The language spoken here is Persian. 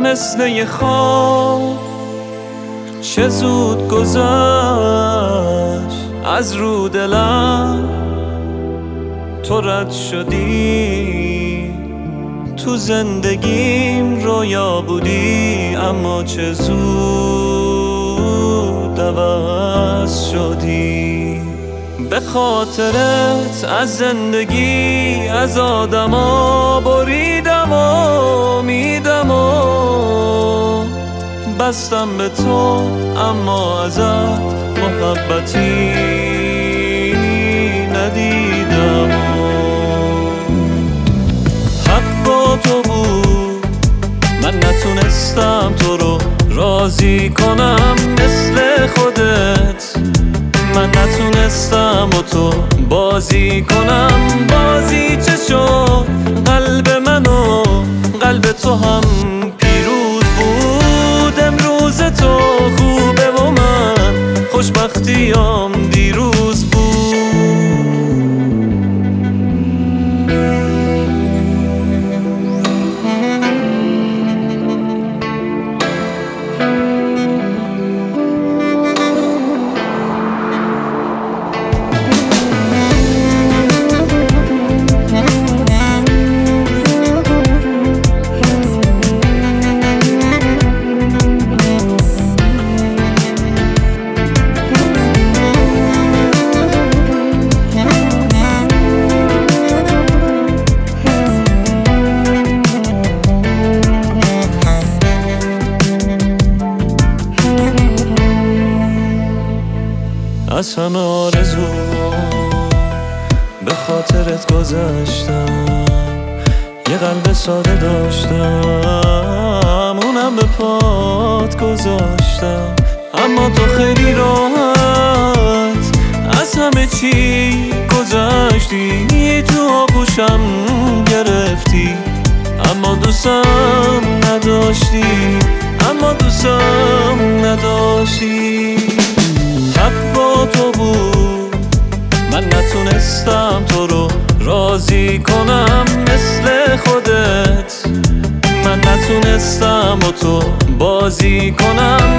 مثل یه خواب چه زود گذشت از رو دلم، تو رد شدی تو زندگیم رویا بودی، اما چه زود عوض شدی. به خاطرت از زندگی از آدما بریدم و میدم و بستم به تو، اما ازت محبتی ندیدم. حق با تو بود، من نتونستم تو رو راضی کنم مثل خودت، من نتونستم با تو بازی کنم. بازی چه شد؟ قلب من و قلب تو هم پیروز بود. امروز تو خوبه و من خوشبختیام دیروز بود. از همه آرزو به خاطرت گذشتم، یه قلب ساده داشتم اونم به پات گذاشتم، اما تو خیلی راحت از همه چی گذشتی. تو آغوشم گرفتی اما دوستم نداشتی، اما دوستم نداشتی. حق با تو بود، من نتونستم تو رو راضی کنم مثل خودت، من نتونستم با تو بازی کنم.